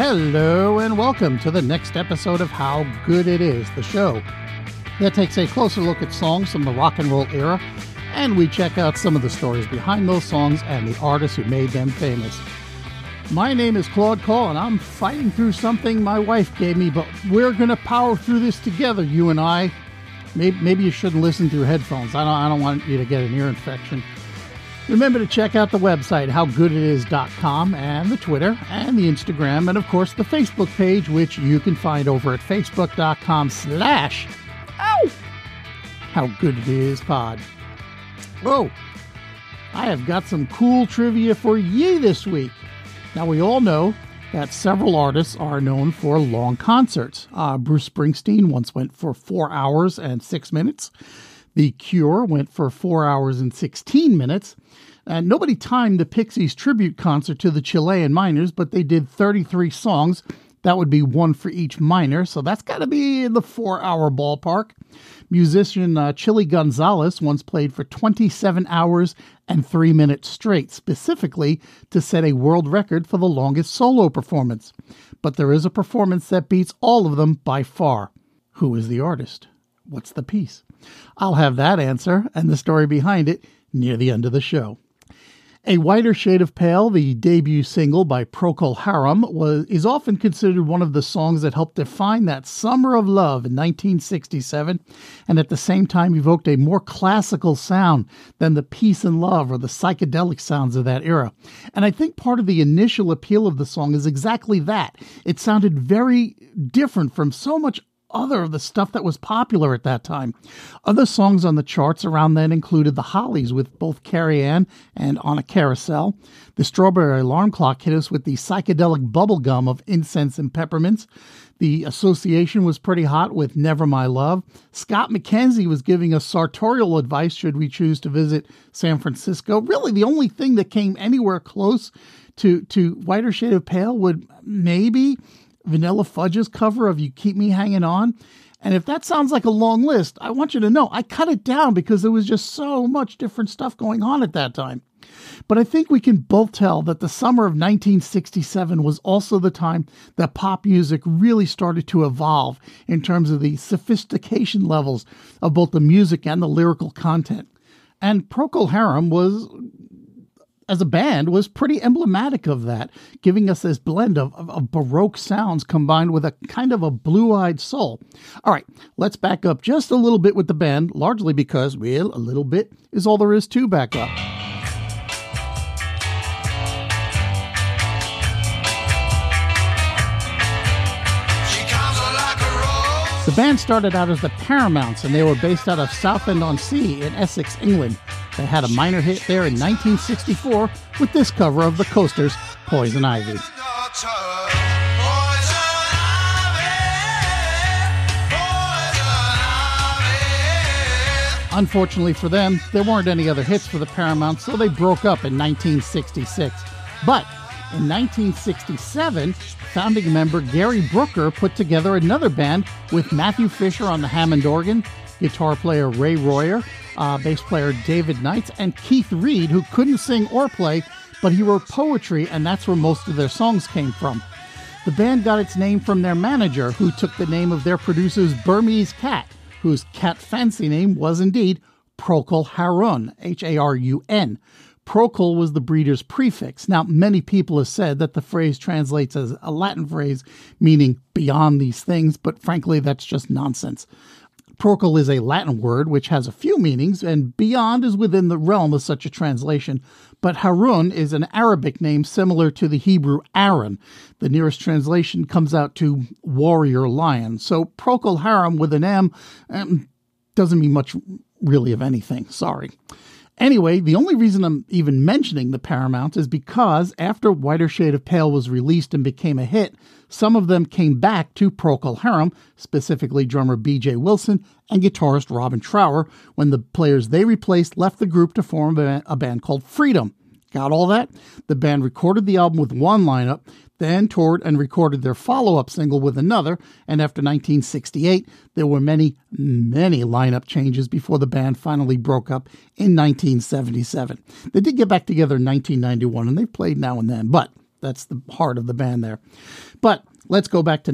Hello and welcome to the next episode of How Good It Is, the show that takes a closer look at songs from the rock and roll era, and we check out some of the stories behind those songs and the artists who made them famous. My name is Claude Cole, and I'm fighting through something my wife gave me, but we're going to power through this together, you and I. Maybe you shouldn't listen through headphones. I don't want you to get an ear infection. Remember to check out the website, howgooditis.com, and the Twitter, and the Instagram, and of course the Facebook page, which you can find over at facebook.com/HowGoodItIsPod. Oh, I have got some cool trivia for ye this week. Now, we all know that several artists are known for long concerts. Bruce Springsteen once went for 4 hours and 6 minutes. The Cure went for 4 hours and 16 minutes. And nobody timed the Pixies tribute concert to the Chilean miners, but they did 33 songs. That would be one for each miner, so that's got to be in the 4-hour ballpark. Musician Chili Gonzalez once played for 27 hours and 3 minutes straight, specifically to set a world record for the longest solo performance. But there is a performance that beats all of them by far. Who is the artist? What's the piece? I'll have that answer and the story behind it near the end of the show. A Whiter Shade of Pale, the debut single by Procol Harum, is often considered one of the songs that helped define that summer of love in 1967, and at the same time evoked a more classical sound than the peace and love or the psychedelic sounds of that era. And I think part of the initial appeal of the song is exactly that. It sounded very different from so much other of the stuff that was popular at that time. Other songs on the charts around then included the Hollies with both Carrie Ann and On a Carousel. The Strawberry Alarm Clock hit us with the psychedelic bubblegum of Incense and Peppermints. The Association was pretty hot with Never My Love. Scott McKenzie was giving us sartorial advice should we choose to visit San Francisco. Really, the only thing that came anywhere close to Whiter Shade of Pale would maybe Vanilla Fudge's cover of You Keep Me Hanging On. And if that sounds like a long list, I want you to know I cut it down because there was just so much different stuff going on at that time. But I think we can both tell that the summer of 1967 was also the time that pop music really started to evolve in terms of the sophistication levels of both the music and the lyrical content. And Procol Harum as a band, was pretty emblematic of that, giving us this blend of Baroque sounds combined with a kind of a blue-eyed soul. All right, let's back up just a little bit with the band, largely because, well, a little bit is all there is to back up. The band started out as the Paramounts, and they were based out of Southend-on-Sea in Essex, England. They had a minor hit there in 1964 with this cover of the Coasters' Poison Ivy. Unfortunately for them, there weren't any other hits for the Paramounts, so they broke up in 1966. But in 1967, founding member Gary Brooker put together another band with Matthew Fisher on the Hammond organ, guitar player Ray Royer, bass player David Knights, and Keith Reed, who couldn't sing or play, but he wrote poetry, and that's where most of their songs came from. The band got its name from their manager, who took the name of their producer's Burmese cat, whose cat fancy name was indeed Procol Harun, Harun. Procol was the breeder's prefix. Now, many people have said that the phrase translates as a Latin phrase meaning beyond these things, but frankly, that's just nonsense. Procol is a Latin word which has a few meanings, and beyond is within the realm of such a translation. But Harun is an Arabic name similar to the Hebrew Aaron. The nearest translation comes out to warrior lion. So Procol Harum with an M doesn't mean much really of anything. Sorry. Anyway, the only reason I'm even mentioning the Paramounts is because after Whiter Shade of Pale was released and became a hit, some of them came back to Procol Harum, specifically drummer B.J. Wilson and guitarist Robin Trower, when the players they replaced left the group to form a band called Freedom. Got all that? The band recorded the album with one lineup, then toured and recorded their follow-up single with another, and after 1968, there were many, many lineup changes before the band finally broke up in 1977. They did get back together in 1991, and they've played now and then, but That's the heart of the band there. But let's go back to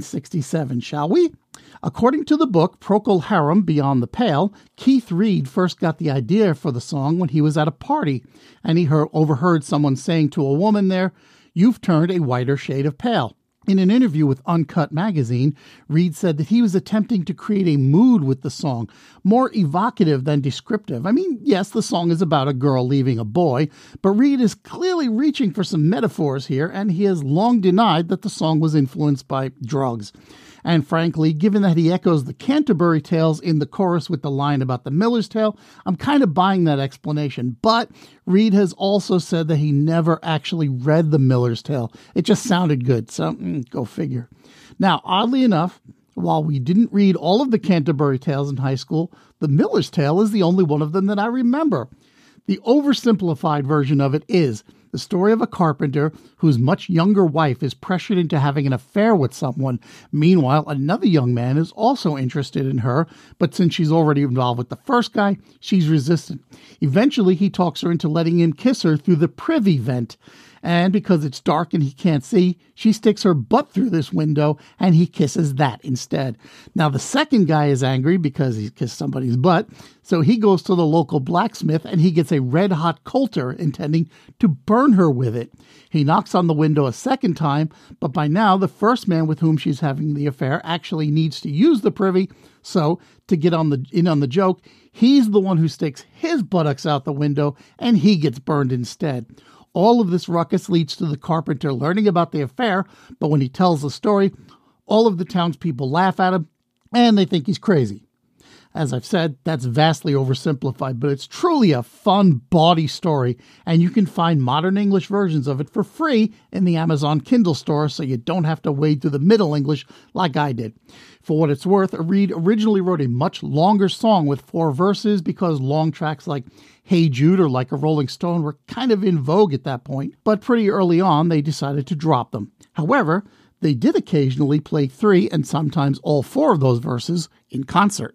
1967, shall we? According to the book Procol Harum Beyond the Pale, Keith Reid first got the idea for the song when he was at a party, and he overheard someone saying to a woman there, "You've turned a whiter shade of pale." In an interview with Uncut magazine, Reid said that he was attempting to create a mood with the song, more evocative than descriptive. I mean, yes, the song is about a girl leaving a boy, but Reid is clearly reaching for some metaphors here, and he has long denied that the song was influenced by drugs. And frankly, given that he echoes the Canterbury Tales in the chorus with the line about the Miller's Tale, I'm kind of buying that explanation. But Reid has also said that he never actually read the Miller's Tale. It just sounded good, so go figure. Now, oddly enough, while we didn't read all of the Canterbury Tales in high school, the Miller's Tale is the only one of them that I remember. The oversimplified version of it is the story of a carpenter whose much younger wife is pressured into having an affair with someone. Meanwhile, another young man is also interested in her, but since she's already involved with the first guy, she's resistant. Eventually, he talks her into letting him kiss her through the privy vent. And because it's dark and he can't see, she sticks her butt through this window and he kisses that instead. Now, the second guy is angry because he kissed somebody's butt, so he goes to the local blacksmith and he gets a red-hot coulter intending to burn her with it. He knocks on the window a second time, but by now the first man with whom she's having the affair actually needs to use the privy, so to get in on the joke, he's the one who sticks his buttocks out the window and he gets burned instead. All of this ruckus leads to the carpenter learning about the affair, but when he tells the story, all of the townspeople laugh at him, and they think he's crazy. As I've said, that's vastly oversimplified, but it's truly a fun, bawdy story, and you can find modern English versions of it for free in the Amazon Kindle store, so you don't have to wade through the Middle English like I did. For what it's worth, Reid originally wrote a much longer song with 4 verses because long tracks like Hey Jude or Like a Rolling Stone were kind of in vogue at that point, but pretty early on they decided to drop them. However, they did occasionally play 3 and sometimes all 4 of those verses in concert.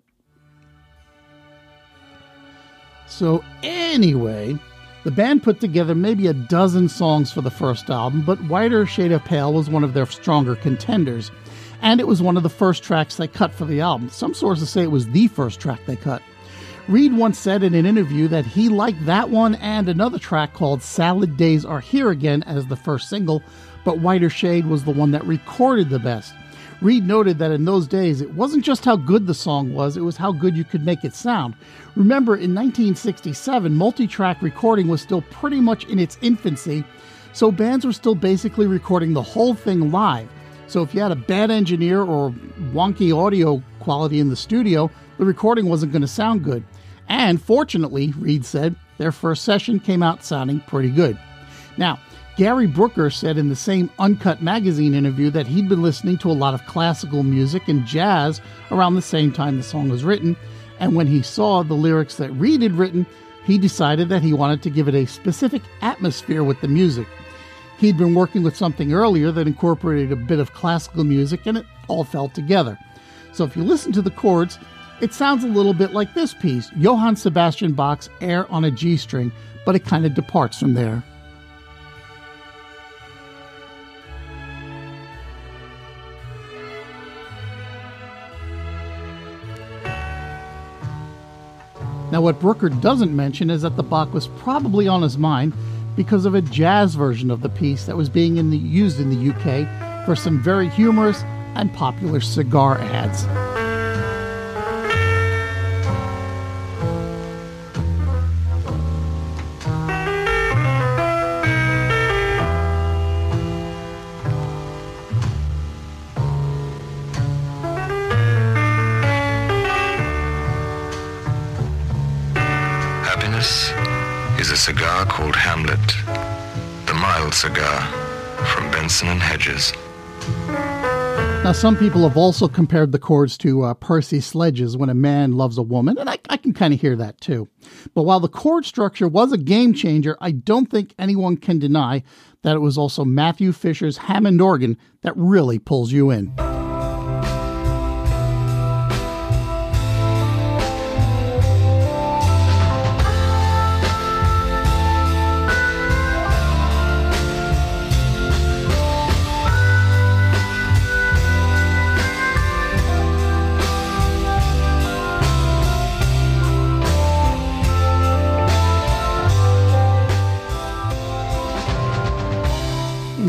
So anyway, the band put together maybe a dozen songs for the first album, but Whiter Shade of Pale was one of their stronger contenders, and it was one of the first tracks they cut for the album. Some sources say it was the first track they cut. Reid once said in an interview that he liked that one and another track called Salad Days Are Here Again as the first single, but Whiter Shade was the one that recorded the best. Reid noted that in those days, it wasn't just how good the song was, it was how good you could make it sound. Remember, in 1967, multi-track recording was still pretty much in its infancy, so bands were still basically recording the whole thing live. So if you had a bad engineer or wonky audio quality in the studio, the recording wasn't going to sound good. And fortunately, Reid said, their first session came out sounding pretty good. Now, Gary Brooker said in the same Uncut magazine interview that he'd been listening to a lot of classical music and jazz around the same time the song was written, and when he saw the lyrics that Reid had written, he decided that he wanted to give it a specific atmosphere with the music. He'd been working with something earlier that incorporated a bit of classical music, and it all fell together. So if you listen to the chords, it sounds a little bit like this piece, Johann Sebastian Bach's Air on a G string, but it kind of departs from there. Now, what Brooker doesn't mention is that the Bach was probably on his mind because of a jazz version of the piece that was being used in the UK for some very humorous and popular cigar ads. Is a cigar called Hamlet, the mild cigar from Benson and Hedges. Now, some people have also compared the chords to Percy Sledge's When a Man Loves a Woman, and I can kind of hear that too. But while the chord structure was a game changer, I don't think anyone can deny that it was also Matthew Fisher's Hammond organ that really pulls you in.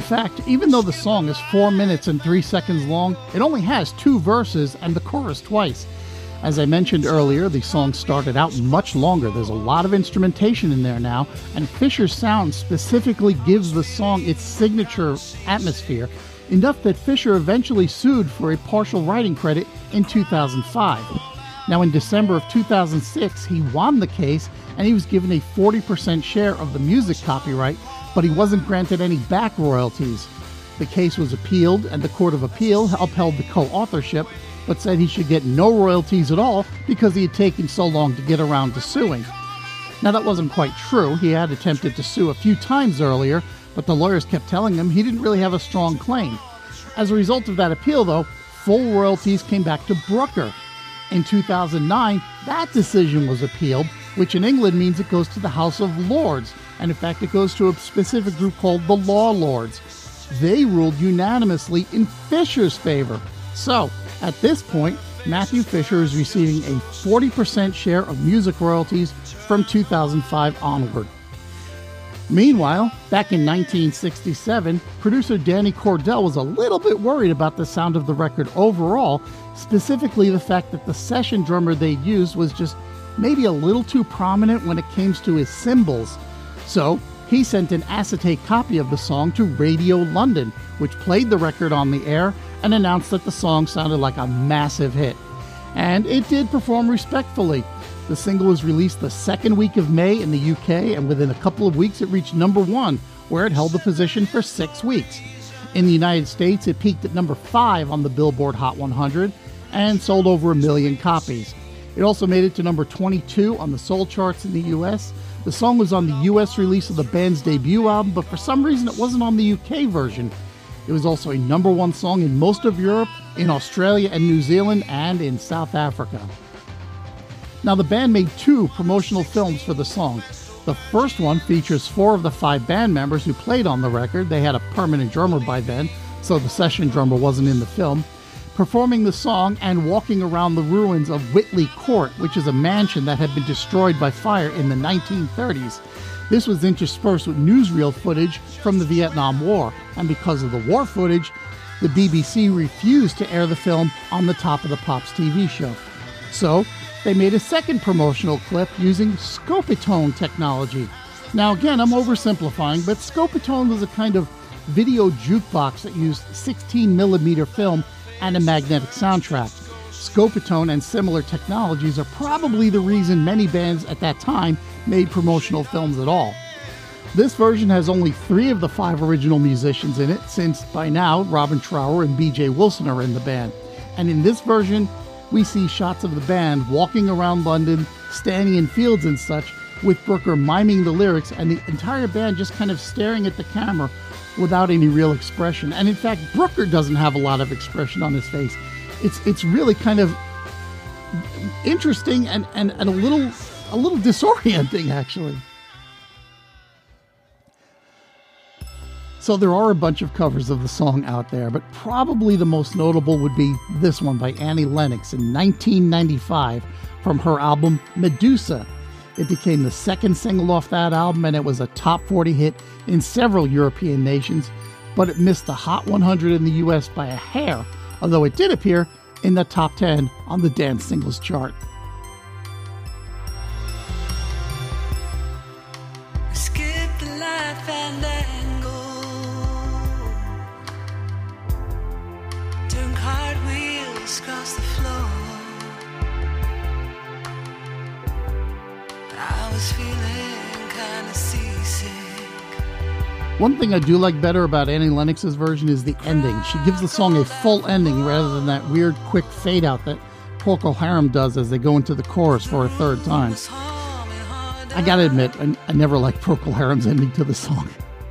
fact, even though the song is 4 minutes and 3 seconds long, it only has 2 verses and the chorus twice. As I mentioned earlier, the song started out much longer. There's a lot of instrumentation in there now, and Fisher's sound specifically gives the song its signature atmosphere, enough that Fisher eventually sued for a partial writing credit in 2005. Now, in December of 2006, he won the case, and he was given a 40% share of the music copyright, but he wasn't granted any back royalties. The case was appealed, and the Court of Appeal upheld the co-authorship, but said he should get no royalties at all because he had taken so long to get around to suing. Now, that wasn't quite true. He had attempted to sue a few times earlier, but the lawyers kept telling him he didn't really have a strong claim. As a result of that appeal, though, full royalties came back to Brooker. In 2009, that decision was appealed, which in England means it goes to the House of Lords, and in fact it goes to a specific group called the Law Lords. They ruled unanimously in Fisher's favor. So, at this point, Matthew Fisher is receiving a 40% share of music royalties from 2005 onward. Meanwhile, back in 1967, producer Danny Cordell was a little bit worried about the sound of the record overall, specifically the fact that the session drummer they'd used was just maybe a little too prominent when it came to his cymbals. So, he sent an acetate copy of the song to Radio London, which played the record on the air and announced that the song sounded like a massive hit. And it did perform respectfully. The single was released the second week of May in the UK, and within a couple of weeks it reached number 1, where it held the position for 6 weeks. In the United States, it peaked at number 5 on the Billboard Hot 100 and sold over 1 million copies. It also made it to number 22 on the soul charts in the US. The song was on the US release of the band's debut album, but for some reason it wasn't on the UK version. It was also a number 1 song in most of Europe, in Australia and New Zealand, and in South Africa. Now, the band made 2 promotional films for the song. The first one features 4 of the 5 band members who played on the record. They had a permanent drummer by then, so the session drummer wasn't in the film, performing the song and walking around the ruins of Whitley Court, which is a mansion that had been destroyed by fire in the 1930s. This was interspersed with newsreel footage from the Vietnam War, and because of the war footage, the BBC refused to air the film on the Top of the Pops TV show. So, they made a second promotional clip using Scopitone technology. Now again, I'm oversimplifying, but Scopitone was a kind of video jukebox that used 16mm film and a magnetic soundtrack. Scopitone and similar technologies are probably the reason many bands at that time made promotional films at all. This version has only 3 of the 5 original musicians in it, since by now Robin Trower and B.J. Wilson are in the band. And in this version, we see shots of the band walking around London, standing in fields and such, with Brooker miming the lyrics and the entire band just kind of staring at the camera without any real expression. And in fact, Brooker doesn't have a lot of expression on his face. It's really kind of interesting and a little disorienting, actually. So there are a bunch of covers of the song out there, but probably the most notable would be this one by Annie Lennox in 1995 from her album Medusa. It became the second single off that album, and it was a top 40 hit in several European nations, but it missed the Hot 100 in the US by a hair, although it did appear in the top 10 on the dance singles chart. Skip the life and turn cartwheels across the floor. I was feeling kind of seasick. One thing I do like better about Annie Lennox's version is the ending. She gives the song a full ending rather than that weird quick fade out that Procol Harum does as they go into the chorus for a third time. I gotta admit, I never liked Procol Harum's ending to the song.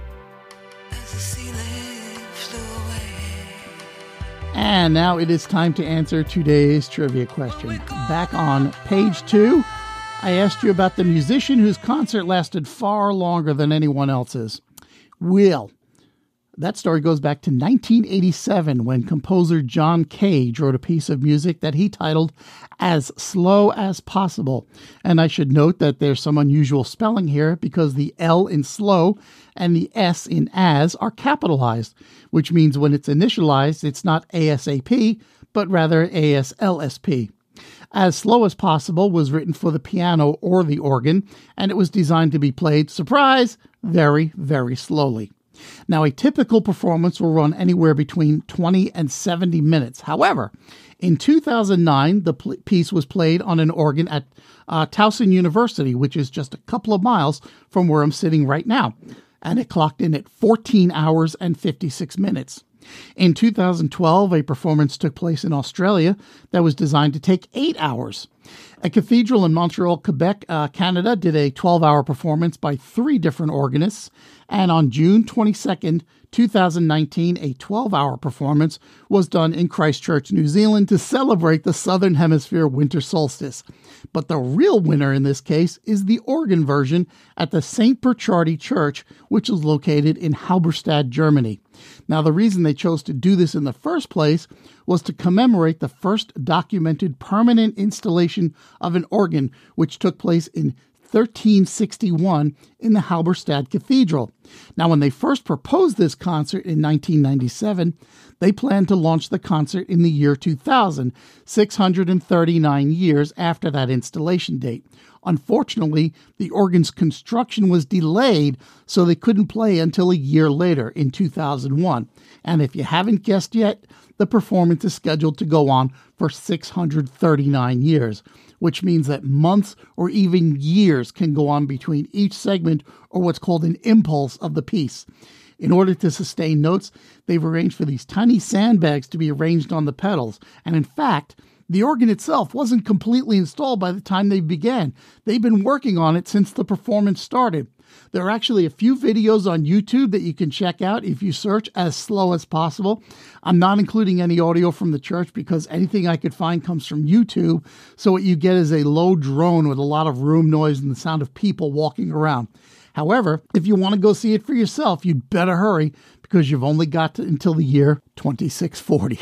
And now it is time to answer today's trivia question. Back on page 2, I asked you about the musician whose concert lasted far longer than anyone else's. Well, That story goes back to 1987 when composer John Cage wrote a piece of music that he titled As Slow as Possible. And I should note that there's some unusual spelling here because the L in slow and the S in as are capitalized, which means when it's initialized, it's not ASAP, but rather ASLSP. As Slow as Possible was written for the piano or the organ, and it was designed to be played, surprise, very, very slowly. Now, a typical performance will run anywhere between 20 and 70 minutes. However, in 2009, the piece was played on an organ at Towson University, which is just a couple of miles from where I'm sitting right now, and it clocked in at 14 hours and 56 minutes. In 2012, a performance took place in Australia that was designed to take 8 hours. A cathedral in Montreal, Quebec, Canada, did a 12-hour performance by 3 different organists, and on June 22nd, 2019, a 12-hour performance was done in Christchurch, New Zealand to celebrate the Southern Hemisphere winter solstice. But the real winner in this case is the organ version at the St. Burchardi Church, which is located in Halberstadt, Germany. Now, the reason they chose to do this in the first place was to commemorate the first documented permanent installation of an organ, which took place in 1361 in the Halberstadt Cathedral. Now, when they first proposed this concert in 1997, they planned to launch the concert in the year 2000, 639 years after that installation date. Unfortunately, the organ's construction was delayed, so they couldn't play until a year later in 2001. And if you haven't guessed yet, the performance is scheduled to go on for 639 years, which means that months or even years can go on between each segment or what's called an impulse of the piece. In order to sustain notes, they've arranged for these tiny sandbags to be arranged on the pedals. And in fact, the organ itself wasn't completely installed by the time they began. They've been working on it since the performance started. There are actually a few videos on YouTube that you can check out if you search As Slow as Possible. I'm not including any audio from the church because anything I could find comes from YouTube. So what you get is a low drone with a lot of room noise and the sound of people walking around. However, if you want to go see it for yourself, you'd better hurry because you've only got until the year 2640.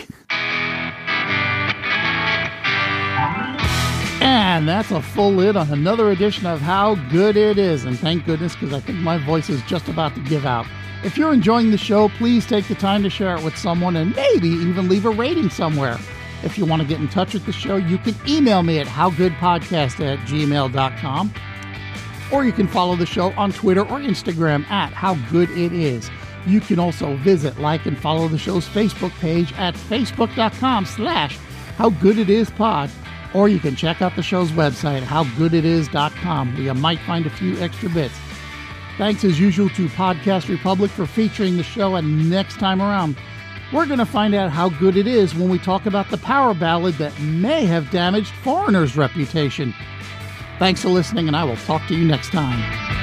And that's a full lid on another edition of How Good It Is. And thank goodness, because I think my voice is just about to give out. If you're enjoying the show, please take the time to share it with someone and maybe even leave a rating somewhere. If you want to get in touch with the show, you can email me at howgoodpodcast@gmail.com. Or you can follow the show on Twitter or Instagram at howgooditis. You can also visit, like, and follow the show's Facebook page at facebook.com/howgooditispod. Or you can check out the show's website, howgooditis.com, where you might find a few extra bits. Thanks as usual to Podcast Republic for featuring the show, and next time around, we're going to find out how good it is when we talk about the power ballad that may have damaged Foreigner's reputation. Thanks for listening, and I will talk to you next time.